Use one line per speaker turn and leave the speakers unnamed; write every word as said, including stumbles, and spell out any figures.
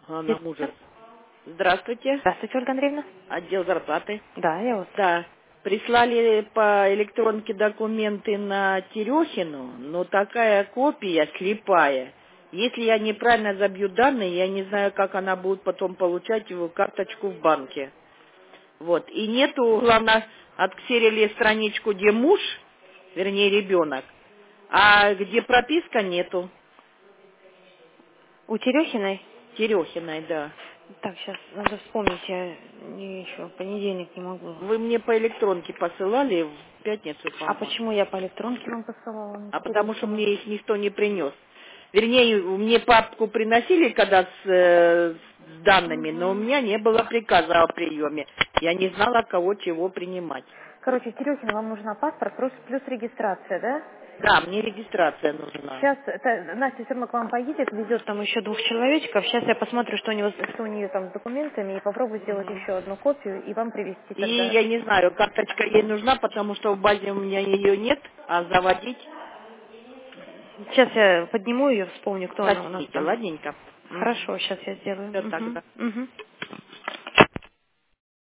Она
Здравствуйте,
мужа. Здравствуйте.
Ольга Андреевна.
Отдел зарплаты.
Да, я вас.
Да. Прислали по электронке документы на Терехину, но такая копия слепая. Если я неправильно забью данные, я не знаю, как она будет потом получать его карточку в банке. Вот. И нету, главное, отксерили страничку, где муж, вернее, ребенок, а где прописка нету.
У Терехиной?
Терехиной, да.
Так, сейчас надо вспомнить, я не, еще в понедельник не могу.
Вы мне по электронке посылали в пятницу,
А
по-моему.
почему я по электронке вам посылала, не
А
по
потому что
Терехиной?
мне их никто не принес. Вернее, мне папку приносили, когда с, э, с данными, но у
Угу.
меня не было приказа о приеме. Я не знала, кого чего принимать.
Короче, Терехина, вам нужна паспорт плюс, плюс регистрация, да?
Да, мне регистрация нужна.
Сейчас это, Настя все равно к вам поедет, везет там еще двух человечков. Сейчас я посмотрю, что у него, что у нее там с документами, и попробую сделать
Мгм.
еще одну копию и вам привезти
И
тогда.
я не знаю, карточка ей нужна, потому что в базе у меня ее нет, а заводить,
Сейчас я подниму ее, вспомню, кто она у нас
простите,
там.
ладненько.
Хорошо, сейчас я сделаю.
Все
Угу.
тогда.
Угу.